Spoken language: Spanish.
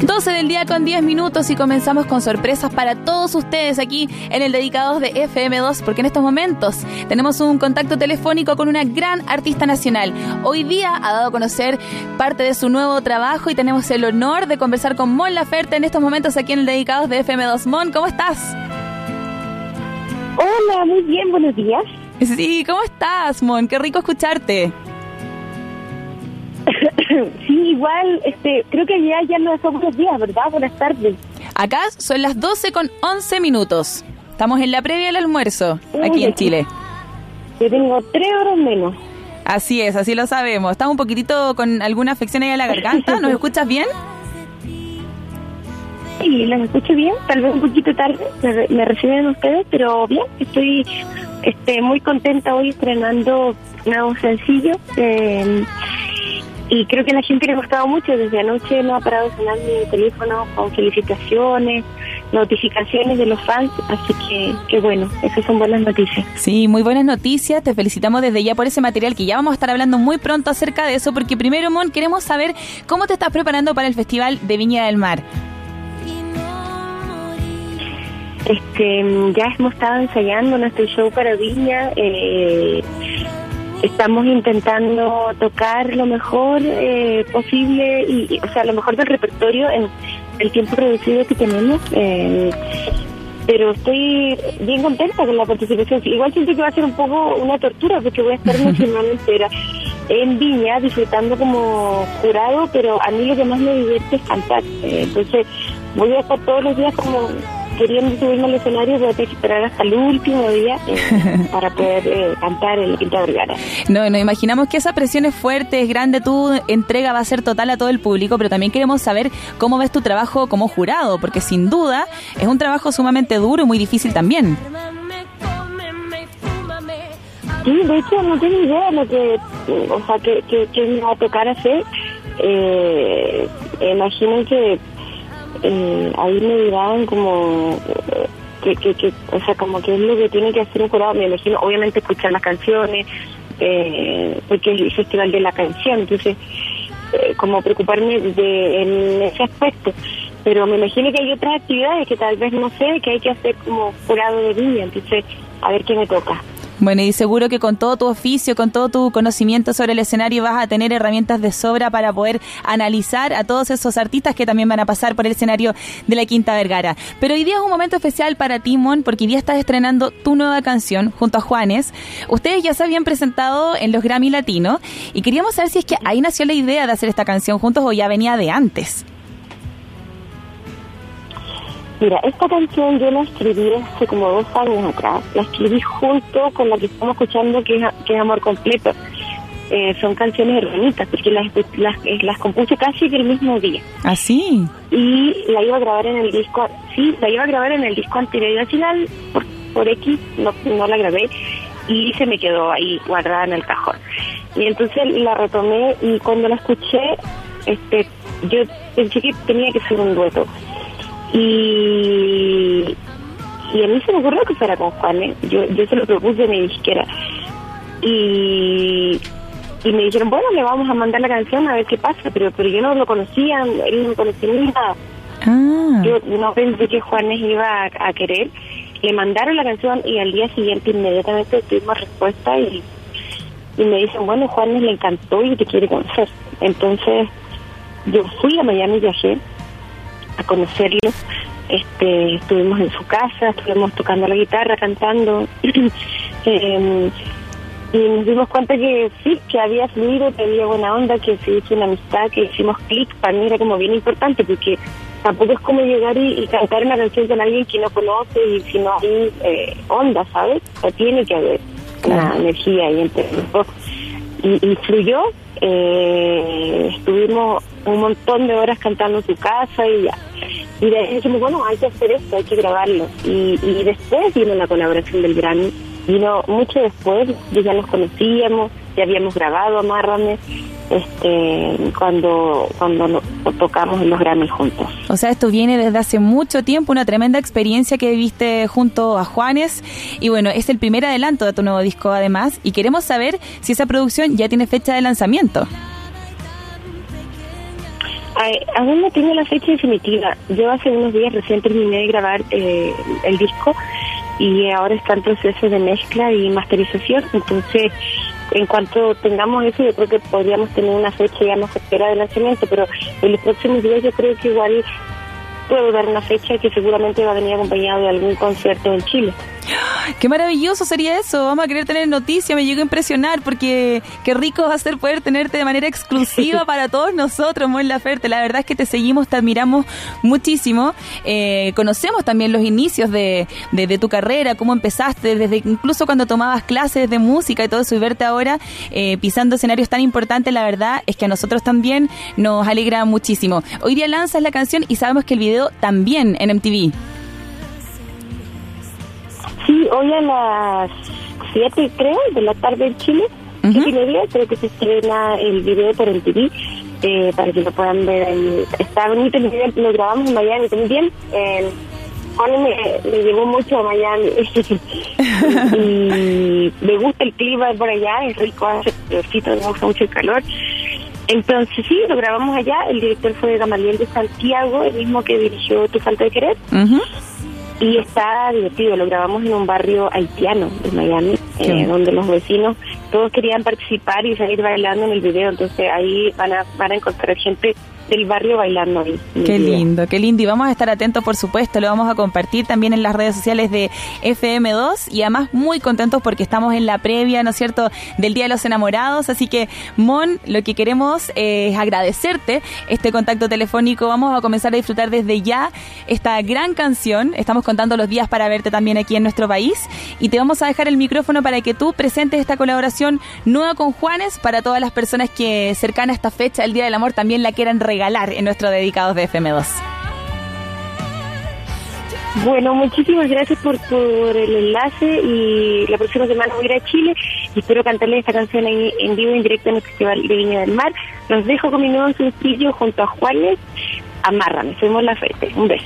12 del día con 10 minutos y comenzamos con sorpresas para todos ustedes aquí en el Dedicados de FM2, porque en estos momentos tenemos un contacto telefónico con una gran artista nacional. Hoy día ha dado a conocer parte de su nuevo trabajo y tenemos el honor de conversar con Mon Laferte en estos momentos aquí en el Dedicados de FM2. Mon, ¿cómo estás? Hola, muy bien, buenos días. Sí, ¿cómo estás, Mon? Qué rico escucharte. Sí, igual, creo que ya no son buenos días, ¿verdad? Buenas tardes. Acá son las 12 con 11 minutos. Estamos en la previa del almuerzo, aquí en Chile. Yo tengo 3 horas menos. Así es, así lo sabemos. Estás un poquitito con alguna afección ahí a la garganta. ¿Nos escuchas bien? Sí, las escucho bien, tal vez un poquito tarde, me reciben ustedes, pero bien, estoy muy contenta hoy estrenando un nuevo sencillo. Y creo que a la gente le ha gustado mucho. Desde anoche no ha parado de sonar mi teléfono con felicitaciones, notificaciones de los fans, así que bueno, esas son buenas noticias. Sí, muy buenas noticias, te felicitamos desde ya por ese material que ya vamos a estar hablando muy pronto acerca de eso, porque primero, Mon, queremos saber cómo te estás preparando para el Festival de Viña del Mar. Ya hemos estado ensayando nuestro show para Viña. Estamos intentando tocar lo mejor posible y o sea, lo mejor del repertorio en el tiempo reducido que tenemos. Pero estoy bien contenta con la participación. Igual siento que va a ser un poco una tortura porque voy a estar una semana entera en Viña disfrutando como jurado, pero a mí lo que más me divierte es cantar. Entonces voy a estar todos los días como queriendo subirme al escenario, voy a tener que esperar hasta el último día para poder cantar en la Quinta Vergara. No, nos imaginamos que esa presión es fuerte, es grande, tu entrega va a ser total a todo el público, pero también queremos saber cómo ves tu trabajo como jurado, porque sin duda es un trabajo sumamente duro y muy difícil también. Sí, de hecho no tengo idea de lo que me va a tocar hacer. Imagino que ahí me dirán como o sea, como que es lo que tiene que hacer un jurado. Me imagino, obviamente, escuchar las canciones, porque es el festival de la canción, entonces como preocuparme en ese aspecto. Pero me imagino que hay otras actividades que tal vez no sé, que hay que hacer como jurado de Viña, entonces a ver qué me toca. Bueno, y seguro que con todo tu oficio, con todo tu conocimiento sobre el escenario vas a tener herramientas de sobra para poder analizar a todos esos artistas que también van a pasar por el escenario de la Quinta Vergara. Pero hoy día es un momento especial para ti, Mon, porque hoy día estás estrenando tu nueva canción junto a Juanes. Ustedes ya se habían presentado en los Grammy Latinos y queríamos saber si es que ahí nació la idea de hacer esta canción juntos o ya venía de antes. Mira, esta canción yo la escribí hace como 2 años atrás. La escribí junto con la que estamos escuchando, que es Amor Completo. Son canciones hermanitas, porque las compuse casi el mismo día. ¿Ah, sí? Y la iba a grabar en el disco, anterior, al final por X no la grabé y se me quedó ahí guardada en el cajón. Y entonces la retomé y cuando la escuché, yo pensé que tenía que ser un dueto. Y a mí se me ocurrió que fuera con Juanes. Yo se lo propuse a mi disquera y me dijeron, bueno, le vamos a mandar la canción a ver qué pasa, pero yo no lo conocía, él no me conocía ni nada. Yo no pensé que Juanes iba a querer. Le mandaron la canción y al día siguiente inmediatamente tuvimos respuesta y me dicen, bueno, Juanes le encantó y te quiere conocer. Entonces yo fui a Miami, viajé a conocerlo, estuvimos en su casa, estuvimos tocando la guitarra, cantando, y nos dimos cuenta que sí, que había fluido, que había buena onda, que se hizo una amistad, que hicimos clic. Para mí era como bien importante, porque tampoco es como llegar y cantar una canción con alguien que no conoce y si no hay onda, ¿sabes? O sea, tiene que haber una energía ahí entre los dos. Y fluyó. Estuvimos un montón de horas cantando en su casa y ya. Y de ahí dijimos, bueno, hay que hacer esto, hay que grabarlo. Y después vino la colaboración del Grammy. Vino mucho después, ya nos conocíamos, ya habíamos grabado Amárrame, cuando tocamos en los Grammy juntos. O sea, esto viene desde hace mucho tiempo, una tremenda experiencia que viviste junto a Juanes, y bueno, es el primer adelanto de tu nuevo disco además, y queremos saber si esa producción ya tiene fecha de lanzamiento. Aún no tengo la fecha definitiva. Yo hace unos días recién terminé de grabar el disco y ahora está en proceso de mezcla y masterización. Entonces, en cuanto tengamos eso, yo creo que podríamos tener una fecha ya más certera de lanzamiento, pero en los próximos días yo creo que igual puedo dar una fecha que seguramente va a venir acompañado de algún concierto en Chile. ¡Qué maravilloso sería eso! Vamos a querer tener noticia, me llegó a impresionar porque qué rico va a ser poder tenerte de manera exclusiva para todos nosotros, Mon Laferte. La verdad es que te seguimos, te admiramos muchísimo. Conocemos también los inicios de tu carrera, cómo empezaste, desde incluso cuando tomabas clases de música y todo eso, y verte ahora pisando escenarios tan importantes, la verdad es que a nosotros también nos alegra muchísimo. Hoy día lanzas la canción y sabemos que el video también en MTV. Sí, hoy a las 7, creo, de la tarde en Chile, 7:30, creo que se estrena el video por MTV, para que lo puedan ver. Está bonito el video, lo grabamos en Miami también. Juan me llevó mucho a Miami y me gusta el clima por allá, es rico, hace calorcito, me gusta mucho el calor. Entonces sí, lo grabamos allá. El director fue Gamaliel de Santiago, el mismo que dirigió Tu Falta de Querer. Y está divertido, lo grabamos en un barrio haitiano de Miami, donde los vecinos todos querían participar y salir bailando en el video, entonces ahí van a encontrar gente del barrio bailando ahí. Qué lindo, qué lindo. Y vamos a estar atentos, por supuesto, lo vamos a compartir también en las redes sociales de FM2 y además muy contentos porque estamos en la previa, ¿no es cierto?, del Día de los Enamorados. Así que, Mon, lo que queremos es agradecerte este contacto telefónico. Vamos a comenzar a disfrutar desde ya esta gran canción. Estamos contando los días para verte también aquí en nuestro país y te vamos a dejar el micrófono para que tú presentes esta colaboración nueva con Juanes para todas las personas que cercana a esta fecha, el Día del Amor, también la quieran regalar en nuestro Dedicados de FM2. Bueno, muchísimas gracias por el enlace y la próxima semana voy a ir a Chile y espero cantarle esta canción ahí en vivo en directo en el Festival de Viña del Mar. Los dejo con mi nuevo sencillo junto a Juanes, Amárrame. Soy Mon Laferte. Un beso.